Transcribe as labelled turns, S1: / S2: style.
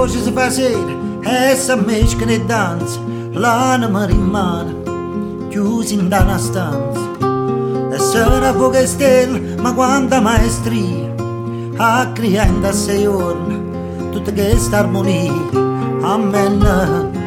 S1: voce si fa sera e si mescano e danza, l'anima rimane chiusa in una stanza. E sarà poche stelle, ma quanta maestria a creare in 6 giorni tutta questa armonia. Amen.